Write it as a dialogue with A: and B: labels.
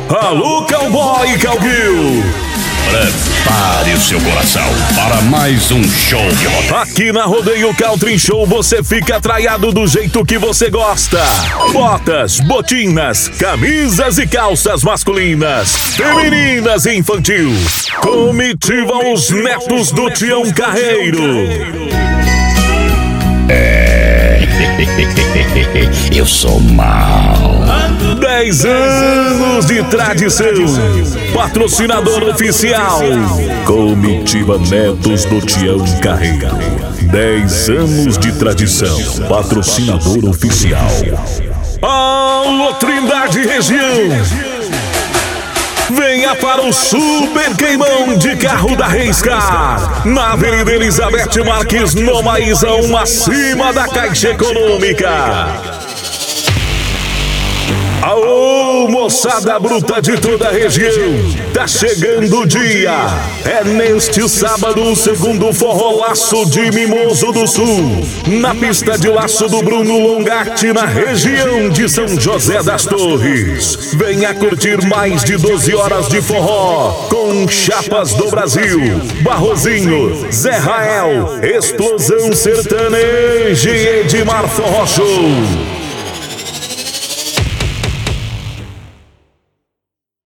A: Alô, cowboy e cowgirl!
B: Prepare o seu coração para mais um show de rock.
A: Aqui na Rodeio Country Show você fica atraiado do jeito que você gosta. Botas, botinas, camisas e calças masculinas, femininas e infantil. Comitiva Os Netos do Tião Carreiro.
B: Eu sou mal.
A: 10 anos de tradição. Patrocinador oficial. Comitiva Netos do Tião Carreiro. 10 anos de tradição. Patrocinador oficial. Alô, Trindade Região. Venha para o Super Queimão de Carro da Reiscar, na Avenida Elizabeth Marques, no Maizão, acima da Caixa Econômica. Aô, moçada bruta de toda a região, tá chegando o dia. É neste sábado o segundo forró laço de Mimoso do Sul, na pista de laço do Bruno Longatti, na região de São José das Torres. Venha curtir mais de 12 horas de forró, com Chapas do Brasil, Barrozinho, Zé Rael, Explosão Sertaneja e Edmar Forró Show.